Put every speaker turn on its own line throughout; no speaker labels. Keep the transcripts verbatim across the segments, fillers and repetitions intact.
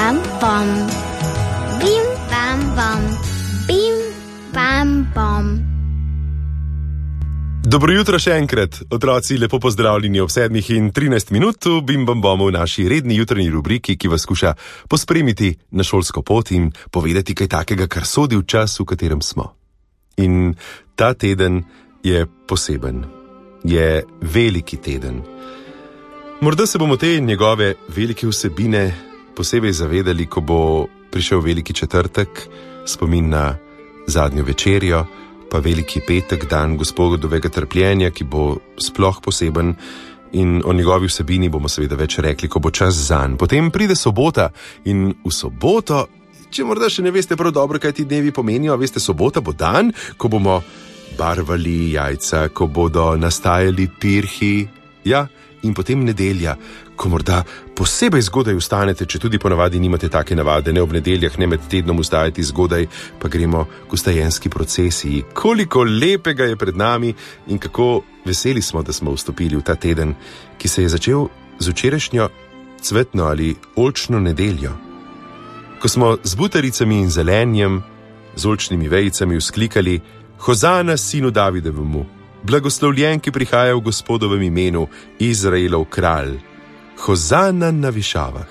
bam bom. Bim bam bom. Bim bam bom.
Dobro jutro še enkrat, otroci, lepo pozdravljeni ob sedmih in trinajst minut v Bim Bam Bomu v naši redni jutranji rubriki, ki vas skuša pospremiti na šolsko pot in povedati kaj takega, kar sodi v čas, v katerem smo. In ta teden je poseben, je veliki teden. Morda se bomo te njegove velike vsebine posebej zavedali, ko bo prišel veliki četrtek, spomin na zadnjo večerjo, pa veliki petek, dan Gospodovega trpljenja, ki bo sploh poseben, in o njegovi vsebini bomo seveda več rekli, ko bo čas zanj. Potem pride sobota in v soboto, če morda še ne veste prav dobro, kaj ti dnevi pomenijo, veste, sobota bo dan, ko bomo barvali jajca, ko bodo nastajali pirhi, ja, in potem nedelja, ko morda posebej zgodaj vstanete, če tudi ponavadi nimate take navade, ne ob nedeljah, ne med tednom vstajati zgodaj, pa gremo k vstajenski procesiji. Koliko lepega je pred nami in kako veseli smo, da smo vstopili v ta teden, ki se je začel z včerajšnjo cvetno ali oljčno nedeljo. Ko smo z butaricami in zelenjem, z oljčnimi vejicami vzklikali: Hozana sinu Davidovemu, blagoslovljen, ki prihaja v Gospodovem imenu, Izraelov kralj, Hozana na višavah.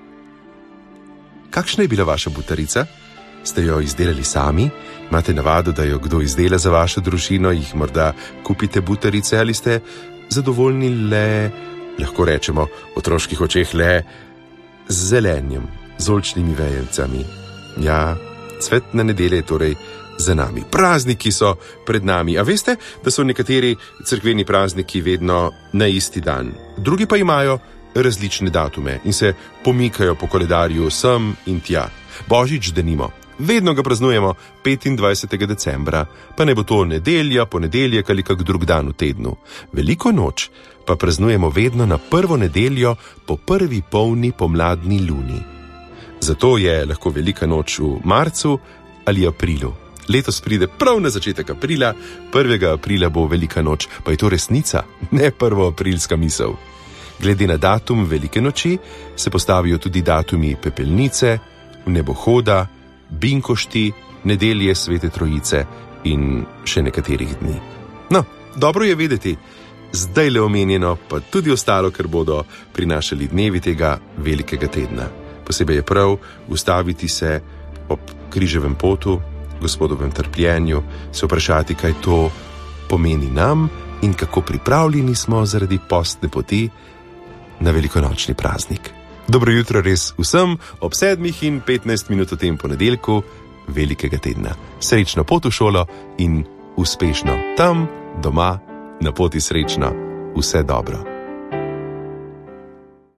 Kakšna je bila vaša butarica? Ste jo izdelali sami? Imate navado, da jo kdo izdela za vašo družino, jih morda kupite butarice, ali ste zadovoljni le, lahko rečemo, v otroških očeh le z zelenjem, z oljčnimi vejicami. Ja, cvetna nedelja je torej za nami. Prazniki so pred nami. A veste, da so nekateri cerkveni prazniki vedno na isti dan, drugi pa imajo različne datume in se pomikajo po koledarju sem in tja. Božič denimo, vedno ga praznujemo petindvajsetega decembra, pa ne bo to nedelja, ponedeljek ali kak drug dan v tednu. Veliko noč pa praznujemo vedno na prvo nedeljo po prvi polni pomladni luni. Zato je lahko velika noč v marcu ali aprilu. Letos pride prav na začetek aprila, prvega aprila bo velika noč, pa je to resnica, ne prvoaprilska misel. Glede na datum velike noči se postavijo tudi datumi pepelnice, nebohoda, binkošti, nedelje Svete Trojice in še nekaterih dni. No, dobro je vedeti, zdaj le omenjeno, pa tudi ostalo, ker bodo prinašali dnevi tega velikega tedna. Posebej je prav ustaviti se ob križevem potu, Gospodovem trpljenju, se vprašati, kaj to pomeni nam in kako pripravljeni smo zaradi postne poti na velikonočni praznik. Dobro jutro res vsem ob sedmih in petnajst minut v tem ponedeljku velikega tedna. Srečno pot v šolo in uspešno tam, doma, na poti srečno, vse dobro.